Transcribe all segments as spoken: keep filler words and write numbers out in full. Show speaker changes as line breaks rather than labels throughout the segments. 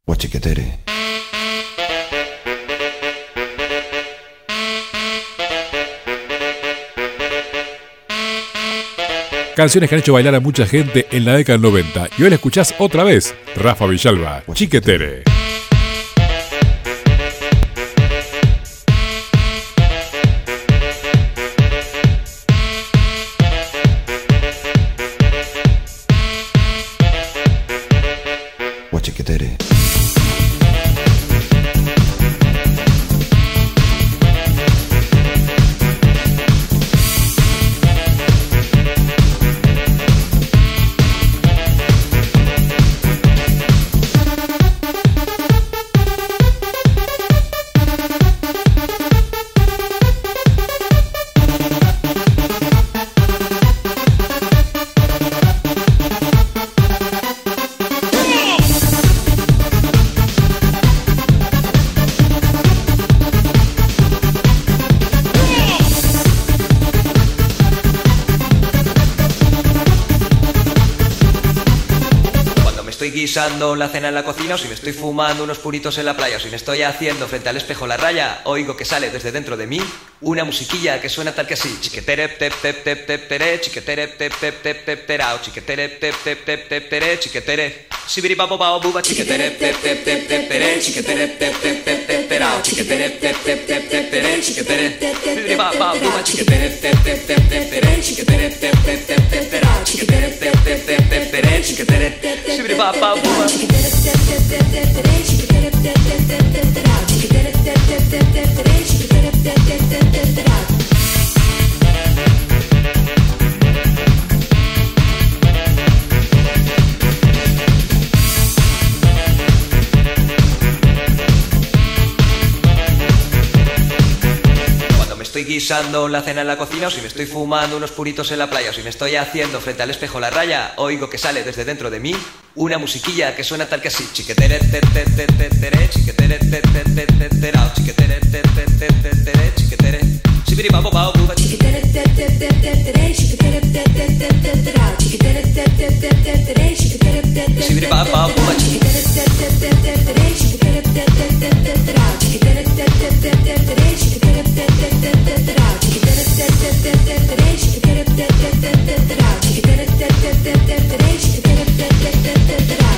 Guachiquetere.
Canciones que han hecho bailar a mucha gente en la década del noventa. Y hoy la escuchás otra vez. Rafa Villalba, Chiquetere.
Guachiquetere.
Guisando la cena en la cocina, o si me estoy fumando unos puritos en la playa, o si me estoy haciendo frente al espejo la raya, oigo que sale desde dentro de mí una musiquilla que suena tal que así: chiquetere tep tep tep tep tere, chiquetere tep tep tep tep terao, chiquetere tep tep tep tep tere, chiquetere sibiri papo pao buba, chiquetere tep tep tep tep tere, chiquetere tep tep tep tep terao, chiquetere tep tep tep tep tere, chiquetere sibiri papo buba, chiquetere tep tep tep tep tere, chiquetere tep tep tep tep terao, chiquetere tep tep tep tep tere, chiquetere sibiri papo buba. Estoy guisando la cena en la cocina, o si me estoy fumando unos puritos en la playa, o si me estoy haciendo frente al espejo la raya, oigo que sale desde dentro de mí una musiquilla que suena tal que así: chiquetere te te te te tere, chiquetere te te te te terao, chiquetere te te te te tere, chiquetere sibiri papo pao buba, chiquetere te te te te tere, chiquetere te te te te terao, chiquetere te te te te tere, chiquetere te sibiri papo pao buba, chiquetere te te te te tere, chiquetere te te te te terao, chiquetere te te te te tere, chiquetere te te te te terao, chiquetere te te te te tere, chiquetere te te te te terao, chiquetere te te te te tere, chiquetere te te te te terao.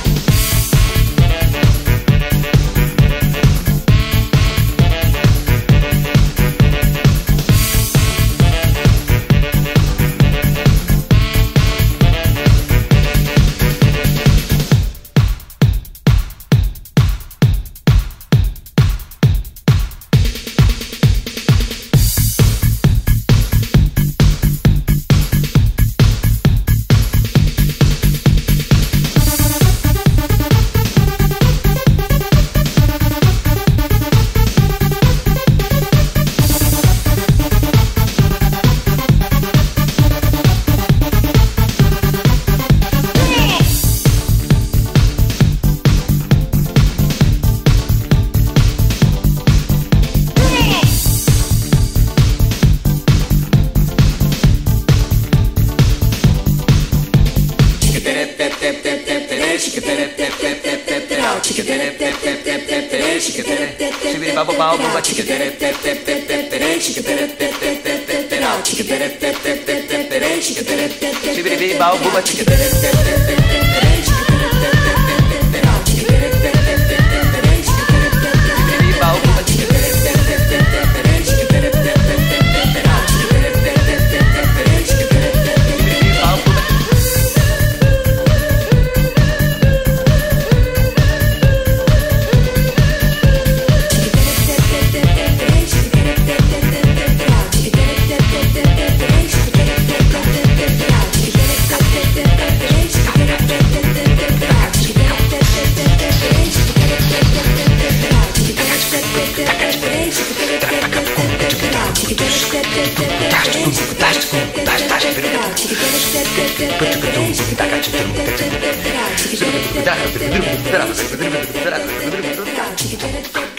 Chiquitera,